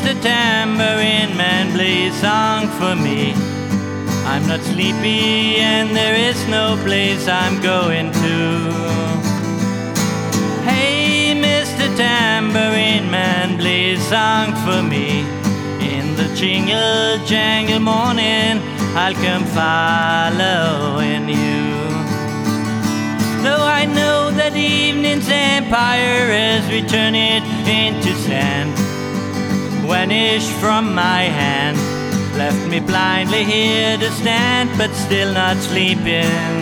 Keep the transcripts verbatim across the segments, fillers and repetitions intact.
Mister Tambourine Man, play a song for me. I'm not sleepy and there is no place I'm going to. Hey, Mister Tambourine Man, play a song for me. In the jingle jangle morning, I'll come following you. Though I know that evening's empire has returned it into sand, vanished from my hand, left me blindly here to stand, but still not sleeping.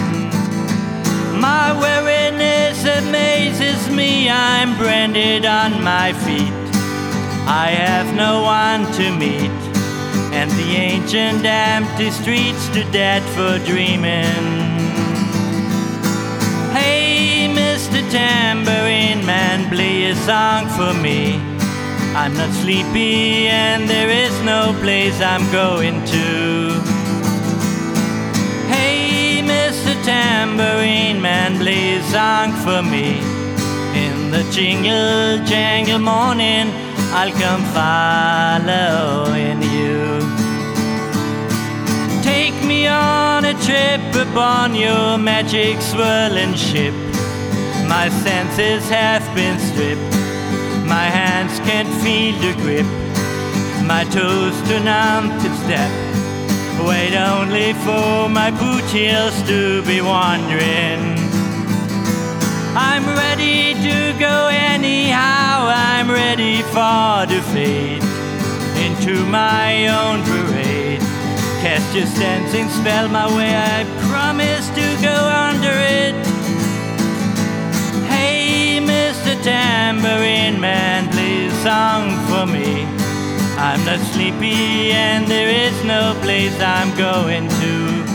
My weariness amazes me, I'm branded on my feet. I have no one to meet, and the ancient empty streets too dead for dreaming. Hey, Mister Tambourine Man, play a song for me. I'm not sleepy and there is no place I'm going to. Hey, Mister Tambourine Man, play a song for me. In the jingle jangle morning, I'll come following you. Take me on a trip upon your magic swirling ship. My senses have been stripped, my hands can't feel the grip, my toes too numb to step. Wait only for my boot heels to be wandering. I'm ready to go anyhow, I'm ready for the fade into my own parade. Cast your dancing spell my way, I promise to go under it. Hey, Mister Tambourine Man, play a song for me. I'm not sleepy and there is no place I'm going to.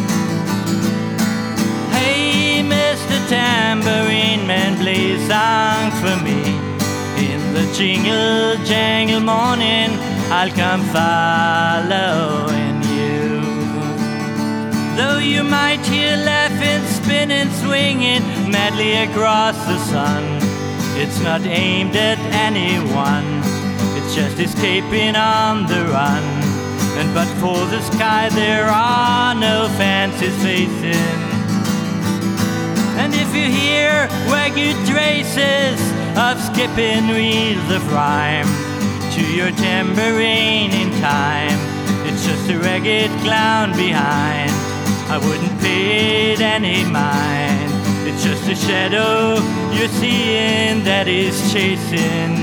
Hey, Mister Tambourine Man, play a song for me. In the jingle jangle morning, I'll come following you. Though you might hear laughing, spinning, swinging madly across the sun, it's not aimed at anyone, it's just escaping on the run. And but for the sky there are no fancies facing. And if you hear wagged traces of skipping reels of rhyme to your tambourine in time, it's just a ragged clown behind. I wouldn't pay it any mind. It's just a shadow you're seeing that is chasing.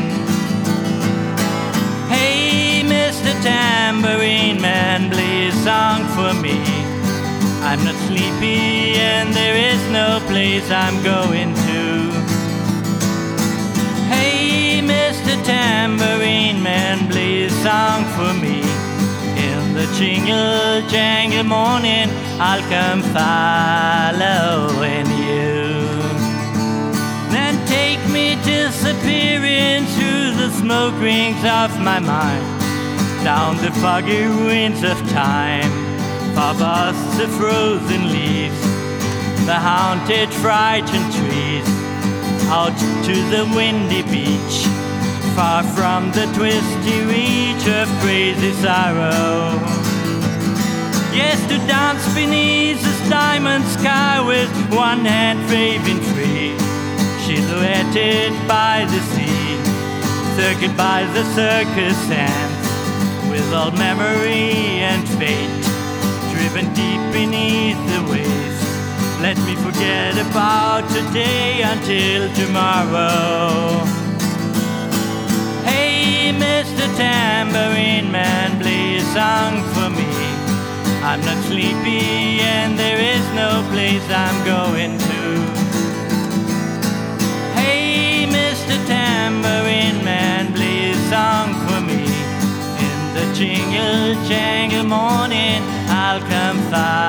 Hey, Mister Tambourine Man, play a song for me. I'm not sleepy and there is no place I'm going to. Hey, Mister Tambourine Man, play a song for me. In the jingle jangle morning, I'll come following you. Then take me disappearing through the smoke rings of my mind, down the foggy ruins of time, far past the frozen leaves, the haunted frightened trees, out to the windy beach, far from the twisty reach of crazy sorrow. Yes, to dance beneath this diamond sky with one hand waving free, silhouetted by the sea, circled by the circus sands, with all memory and fate driven deep beneath the waves. Let me forget about today until tomorrow. Hey, Mister Tambourine Man, play a song for me. I'm not sleepy and there is no place I'm going to. Hey, Mister Tambourine Man, play a song for me. In the jingle jangle morning, I'll come far.